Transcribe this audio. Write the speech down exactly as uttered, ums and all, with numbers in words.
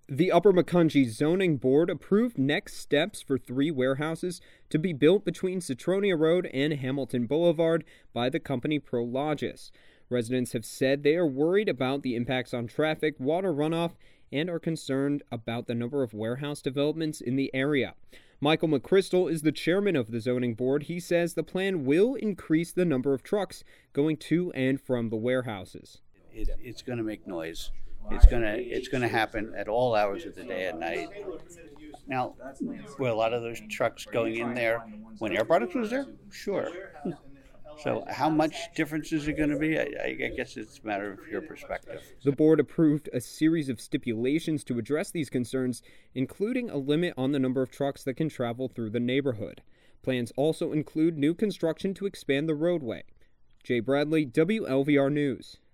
The Upper Macungie Zoning Board approved next steps for three warehouses to be built between Citronia Road and Hamilton Boulevard by the company Prologis. Residents have said they are worried about the impacts on traffic, water runoff, and are concerned about the number of warehouse developments in the area. Michael McChrystal is the chairman of the zoning board. He says the plan will increase the number of trucks going to and from the warehouses. It, it's going to make noise. It's going to it's going to happen at all hours of the day and night. Now, were a lot of those trucks going in there when Air Products was there? Sure. So how much difference is it going to be? I, I guess it's a matter of your perspective. The board approved a series of stipulations to address these concerns, including a limit on the number of trucks that can travel through the neighborhood. Plans also include new construction to expand the roadway. Jay Bradley, W L V R News.